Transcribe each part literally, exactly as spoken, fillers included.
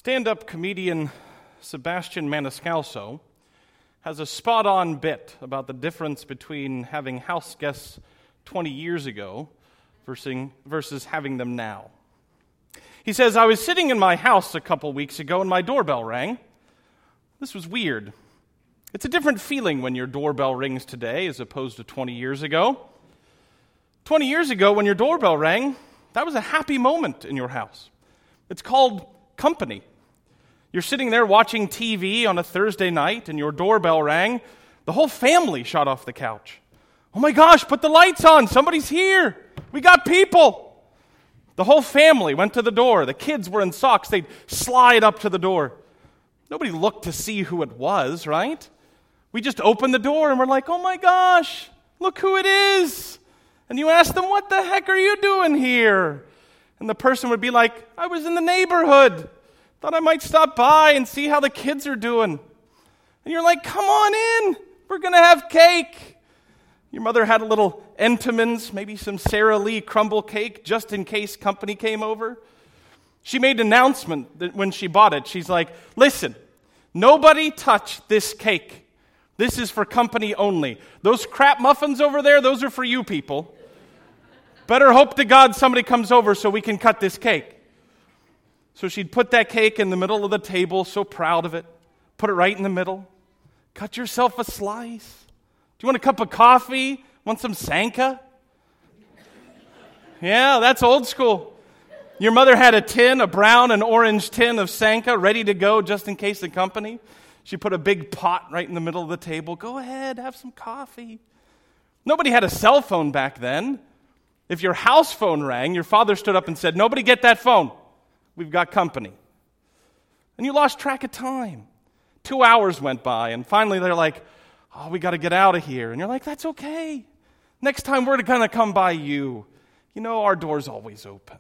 Stand-up comedian Sebastian Maniscalco has a spot-on bit about the difference between having house guests twenty years ago versus, versus having them now. He says, I was sitting in my house a couple weeks ago and my doorbell rang. This was weird. It's a different feeling when your doorbell rings today as opposed to twenty years ago. twenty years ago, when your doorbell rang, that was a happy moment in your house. It's called company. You're sitting there watching T V on a Thursday night and your doorbell rang. The whole family shot off the couch. Oh my gosh, put the lights on. Somebody's here. We got people. The whole family went to the door. The kids were in socks. They'd slide up to the door. Nobody looked to see who it was, right? We just opened the door and we're like, oh my gosh, look who it is. And you ask them, what the heck are you doing here? And the person would be like, I was in the neighborhood. Thought I might stop by and see how the kids are doing. And you're like, come on in. We're going to have cake. Your mother had a little Entenmann's, maybe some Sara Lee crumble cake, just in case company came over. She made an announcement that when she bought it. She's like, listen, nobody touch this cake. This is for company only. Those crap muffins over there, those are for you people. Better hope to God somebody comes over so we can cut this cake. So she'd put that cake in the middle of the table, so proud of it. Put it right in the middle. Cut yourself a slice. Do you want a cup of coffee? Want some Sanka? Yeah, that's old school. Your mother had a tin, a brown and orange tin of Sanka ready to go just in case the company. She put a big pot right in the middle of the table. Go ahead, have some coffee. Nobody had a cell phone back then. If your house phone rang, your father stood up and said, nobody get that phone. We've got company. And you lost track of time. Two hours went by, and finally they're like, oh, we got to get out of here. And you're like, that's okay. Next time we're going to come by you. You know, our door's always open.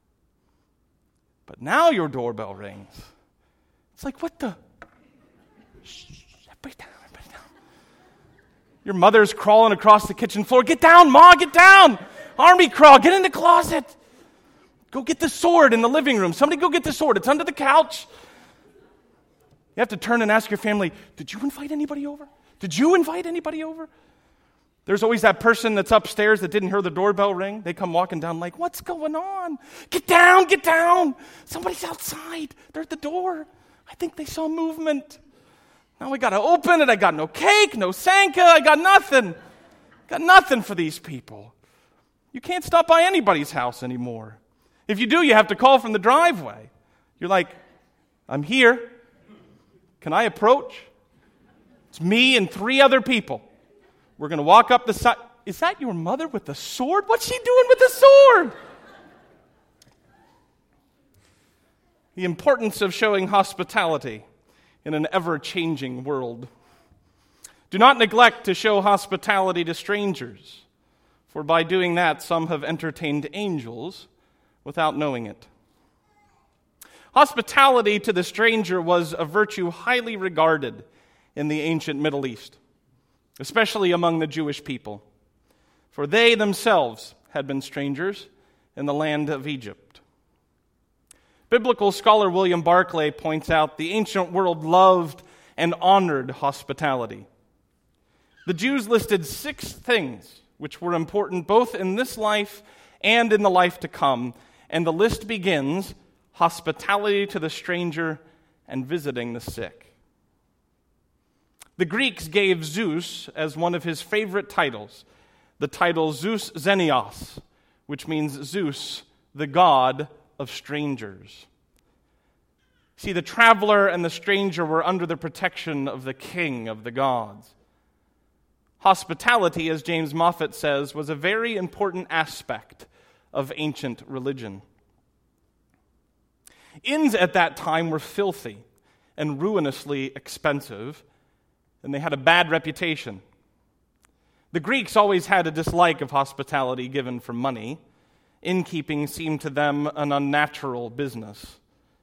But now your doorbell rings. It's like, what the? Shh, break down, break down. Your mother's crawling across the kitchen floor. Get down, Ma, get down. Army crawl, get in the closet. Go get the sword in the living room. Somebody go get the sword. It's under the couch. You have to turn and ask your family, did you invite anybody over? Did you invite anybody over? There's always that person that's upstairs that didn't hear the doorbell ring. They come walking down like, what's going on? Get down, get down. Somebody's outside. They're at the door. I think they saw movement. Now I got to open it. I got no cake, no Sanka. I got nothing. Got nothing for these people. You can't stop by anybody's house anymore. If you do, you have to call from the driveway. You're like, I'm here. Can I approach? It's me and three other people. We're going to walk up the side. Is that your mother with the sword? What's she doing with the sword? The importance of showing hospitality in an ever-changing world. Do not neglect to show hospitality to strangers, for by doing that, some have entertained angels without knowing it. Hospitality to the stranger was a virtue highly regarded in the ancient Middle East, especially among the Jewish people, for they themselves had been strangers in the land of Egypt. Biblical scholar William Barclay points out the ancient world loved and honored hospitality. The Jews listed six things which were important both in this life and in the life to come, and the list begins, hospitality to the stranger and visiting the sick. The Greeks gave Zeus as one of his favorite titles, the title Zeus Xenios, which means Zeus, the god of strangers. See, the traveler and the stranger were under the protection of the king of the gods. Hospitality, as James Moffat says, was a very important aspect of ancient religion. Inns at that time were filthy and ruinously expensive, and they had a bad reputation. The Greeks always had a dislike of hospitality given for money. Innkeeping seemed to them an unnatural business.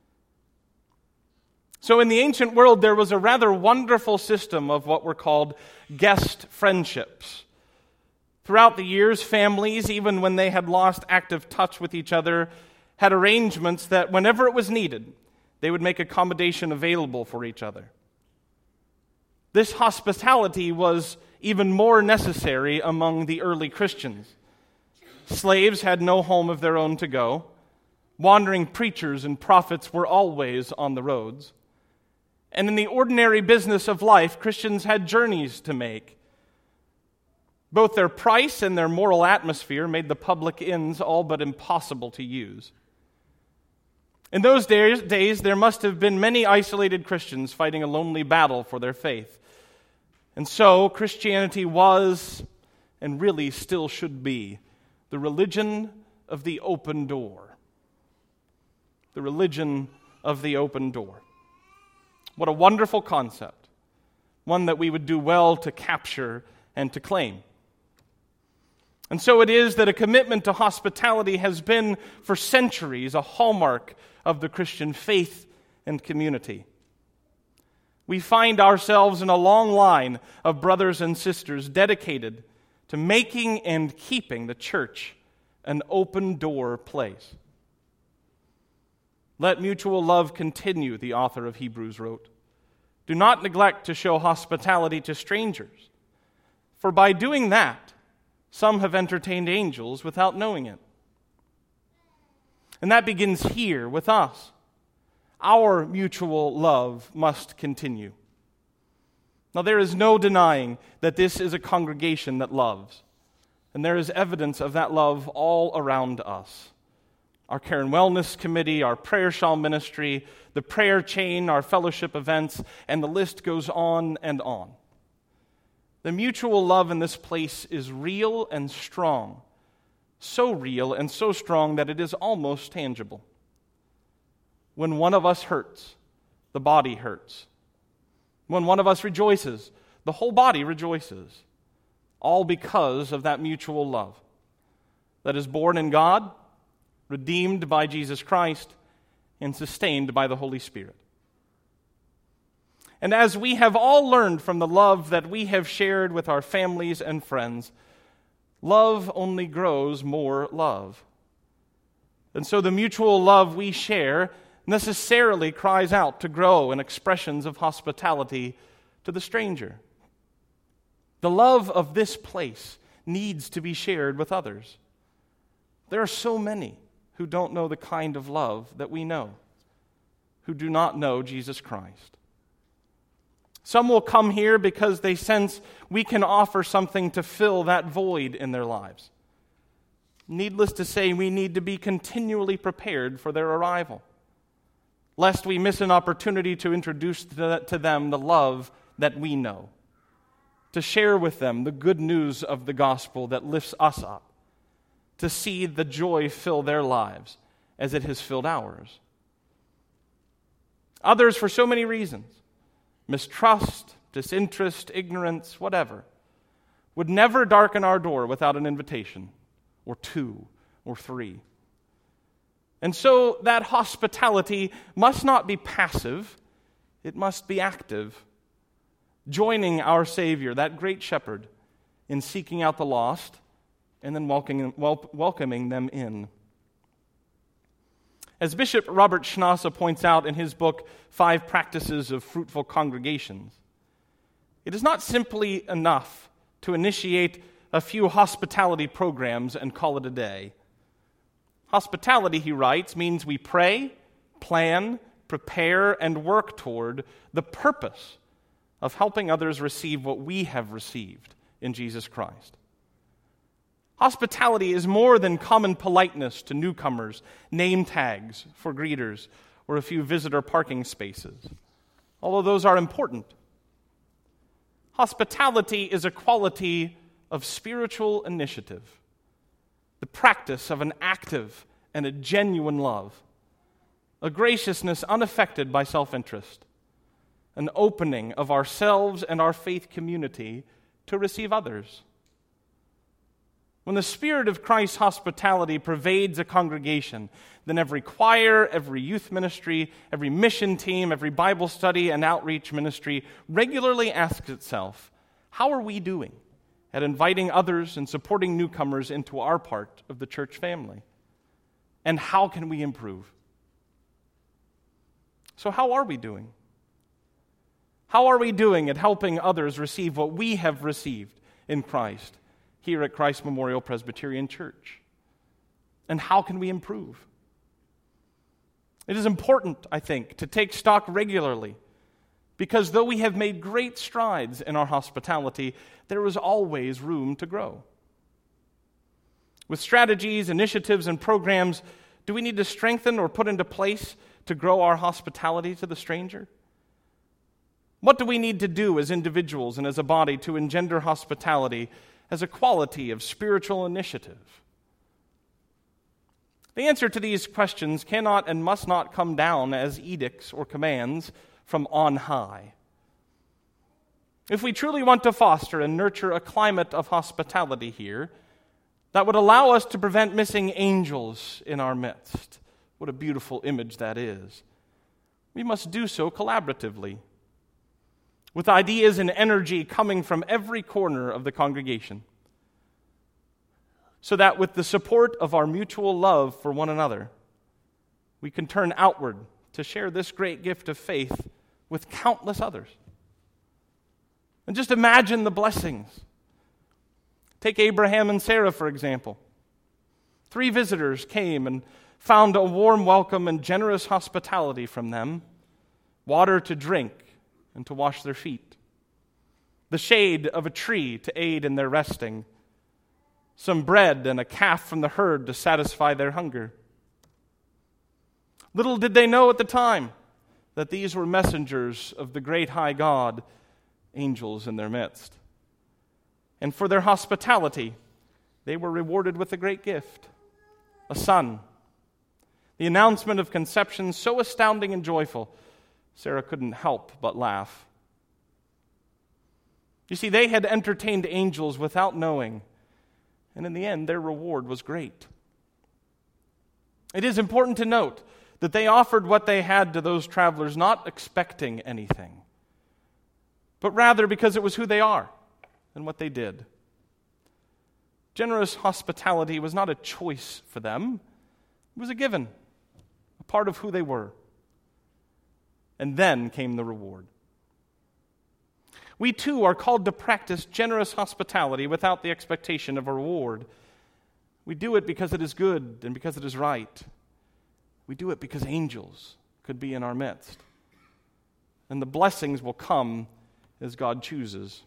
So in the ancient world, there was a rather wonderful system of what were called guest friendships. Throughout the years, families, even when they had lost active touch with each other, had arrangements that whenever it was needed, They would make accommodation available for each other. This hospitality was even more necessary among the early Christians. Slaves had no home of their own to go. Wandering preachers and prophets were always on the roads. And in the ordinary business of life, Christians had journeys to make. Both their price and their moral atmosphere made the public inns all but impossible to use. In those days, days, there must have been many isolated Christians fighting a lonely battle for their faith. And so, Christianity was, and really still should be, the religion of the open door. The religion of the open door. What a wonderful concept. One that we would do well to capture and to claim. And so it is that a commitment to hospitality has been for centuries a hallmark of the Christian faith and community. We find ourselves in a long line of brothers and sisters dedicated to making and keeping the church an open door place. Let mutual love continue, the author of Hebrews wrote. Do not neglect to show hospitality to strangers, for by doing that, some have entertained angels without knowing it. And that begins here with us. Our mutual love must continue. Now, there is no denying that this is a congregation that loves, and there is evidence of that love all around us. Our Care and Wellness Committee, our Prayer Shawl Ministry, the prayer chain, our fellowship events, and the list goes on and on. The mutual love in this place is real and strong, so real and so strong that it is almost tangible. When one of us hurts, the body hurts. When one of us rejoices, the whole body rejoices, all because of that mutual love that is born in God, redeemed by Jesus Christ, and sustained by the Holy Spirit. And as we have all learned from the love that we have shared with our families and friends, love only grows more love. And so the mutual love we share necessarily cries out to grow in expressions of hospitality to the stranger. The love of this place needs to be shared with others. There are so many who don't know the kind of love that we know, who do not know Jesus Christ. Some will come here because they sense we can offer something to fill that void in their lives. Needless to say, we need to be continually prepared for their arrival, lest we miss an opportunity to introduce to them the love that we know, to share with them the good news of the gospel that lifts us up, to see the joy fill their lives as it has filled ours. Others, for so many reasons, mistrust, disinterest, ignorance, whatever, would never darken our door without an invitation, or two, or three. And so that hospitality must not be passive, it must be active, joining our Savior, that great shepherd, in seeking out the lost and then welcoming, welcoming them in. As Bishop Robert Schnasse points out in his book, Five Practices of Fruitful Congregations, it is not simply enough to initiate a few hospitality programs and call it a day. Hospitality, he writes, means we pray, plan, prepare, and work toward the purpose of helping others receive what we have received in Jesus Christ. Hospitality is more than common politeness to newcomers, name tags for greeters, or a few visitor parking spaces, although those are important. Hospitality is a quality of spiritual initiative, the practice of an active and a genuine love, a graciousness unaffected by self-interest, an opening of ourselves and our faith community to receive others. When the spirit of Christ's hospitality pervades a congregation, then every choir, every youth ministry, every mission team, every Bible study and outreach ministry regularly asks itself, how are we doing at inviting others and supporting newcomers into our part of the church family? And how can we improve? So how are we doing? How are we doing at helping others receive what we have received in Christ here at Christ Memorial Presbyterian Church? And how can we improve? It is important, I think, to take stock regularly, because though we have made great strides in our hospitality, there is always room to grow. With strategies, initiatives, and programs, do we need to strengthen or put into place to grow our hospitality to the stranger? What do we need to do as individuals and as a body to engender hospitality as a quality of spiritual initiative? The answer to these questions cannot and must not come down as edicts or commands from on high. If we truly want to foster and nurture a climate of hospitality here that would allow us to prevent missing angels in our midst, what a beautiful image that is, we must do so collaboratively, with ideas and energy coming from every corner of the congregation, so that with the support of our mutual love for one another, we can turn outward to share this great gift of faith with countless others. And just imagine the blessings. Take Abraham and Sarah, for example. Three visitors came and found a warm welcome and generous hospitality from them, water to drink and to wash their feet, the shade of a tree to aid in their resting, some bread and a calf from the herd to satisfy their hunger. Little did they know at the time that these were messengers of the great high God, angels in their midst. And for their hospitality, they were rewarded with a great gift, a son. The announcement of conception so astounding and joyful, Sarah couldn't help but laugh. You see, they had entertained angels without knowing, and in the end, their reward was great. It is important to note that they offered what they had to those travelers not expecting anything, but rather because it was who they are and what they did. Generous hospitality was not a choice for them. It was a given, a part of who they were. And then came the reward. We too are called to practice generous hospitality without the expectation of a reward. We do it because it is good and because it is right. We do it because angels could be in our midst. And the blessings will come as God chooses.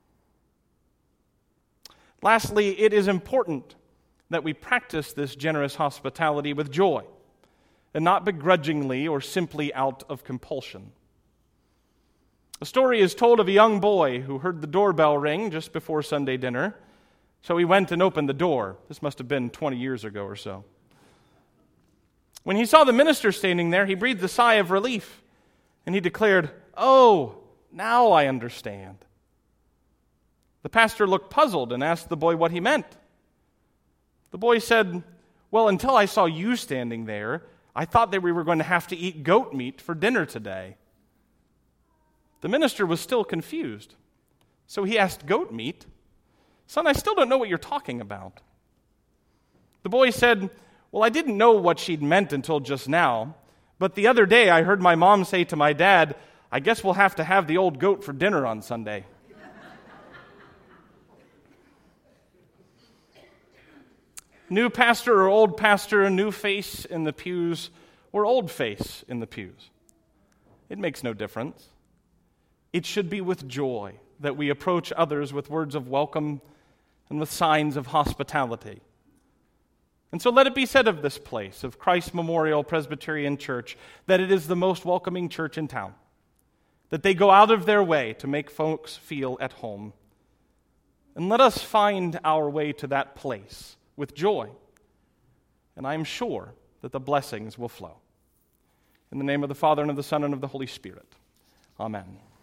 Lastly, it is important that we practice this generous hospitality with joy and not begrudgingly or simply out of compulsion. A story is told of a young boy who heard the doorbell ring just before Sunday dinner, so he went and opened the door. This must have been twenty years ago or so. When he saw the minister standing there, he breathed a sigh of relief, and he declared, "Oh, now I understand." The pastor looked puzzled and asked the boy what he meant. The boy said, "Well, until I saw you standing there, I thought that we were going to have to eat goat meat for dinner today." The minister was still confused, so he asked, "Goat meat? Son, I still don't know what you're talking about." The boy said, "Well, I didn't know what she'd meant until just now, but the other day I heard my mom say to my dad, 'I guess we'll have to have the old goat for dinner on Sunday.'" New pastor or old pastor, new face in the pews or old face in the pews. It makes no difference. It should be with joy that we approach others with words of welcome and with signs of hospitality. And so let it be said of this place, of Christ Memorial Presbyterian Church, that it is the most welcoming church in town, that they go out of their way to make folks feel at home. And let us find our way to that place with joy, and I am sure that the blessings will flow. In the name of the Father, and of the Son, and of the Holy Spirit. Amen.